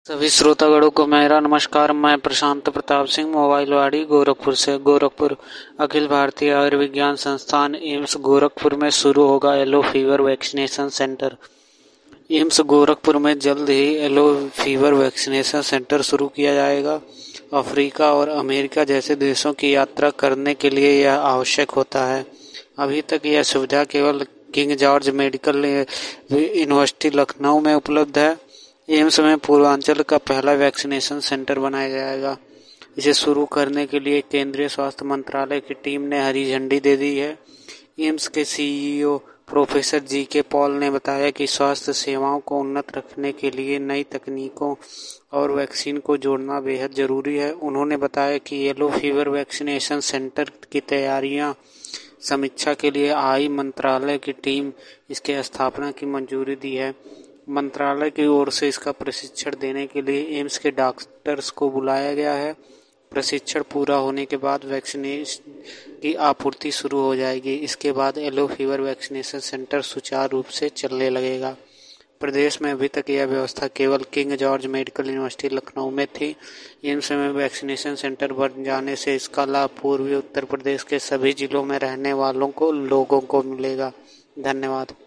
सभी श्रोतागणों को मेरा नमस्कार। मैं प्रशांत प्रताप सिंह, मोबाइल वाड़ी, गोरखपुर से। गोरखपुर अखिल भारतीय आयुर्विज्ञान संस्थान एम्स गोरखपुर में शुरू होगा yellow fever vaccination centre. AIIMS Gorakhpur में जल्द ही येलो फीवर वैक्सीनेशन सेंटर शुरू किया जाएगा। अफ्रीका और अमेरिका जैसे देशों की यात्रा करने के लिए यह आवश्यक होता है। अभी तक यह सुविधा केवल King George Medical University Lucknow में उपलब्ध है। एम्स में पूर्वांचल का पहला वैक्सीनेशन सेंटर बनाया जाएगा। इसे शुरू करने के लिए केंद्रीय स्वास्थ्य मंत्रालय की टीम ने हरी झंडी दे दी है। एम्स के सीईओ प्रोफेसर जी.के. पॉल ने बताया कि स्वास्थ्य सेवाओं को उन्नत रखने के लिए नई तकनीकों और वैक्सीन को जोड़ना बेहद जरूरी है। उन्होंने बताया कि येलो फीवर वैक्सीनेशन सेंटर की तैयारियां समीक्षा के लिए आई मंत्रालय की टीम इसके स्थापना की मंजूरी दी है। मंत्रालय की ओर से इसका प्रशिक्षण देने के लिए एम्स के डॉक्टर्स को बुलाया गया है। प्रशिक्षण पूरा होने के बाद वैक्सीनेशन की आपूर्ति शुरू हो जाएगी। इसके बाद येलो फीवर वैक्सीनेशन सेंटर सुचारू रूप से चलने लगेगा। प्रदेश में अभी तक यह व्यवस्था केवल King George Medical University Lucknow में थी। एम्स में वैक्सीनेशन सेंटर बन जाने से इसका लाभ पूर्वी उत्तर प्रदेश के सभी जिलों में रहने वालों को लोगों को मिलेगा। धन्यवाद।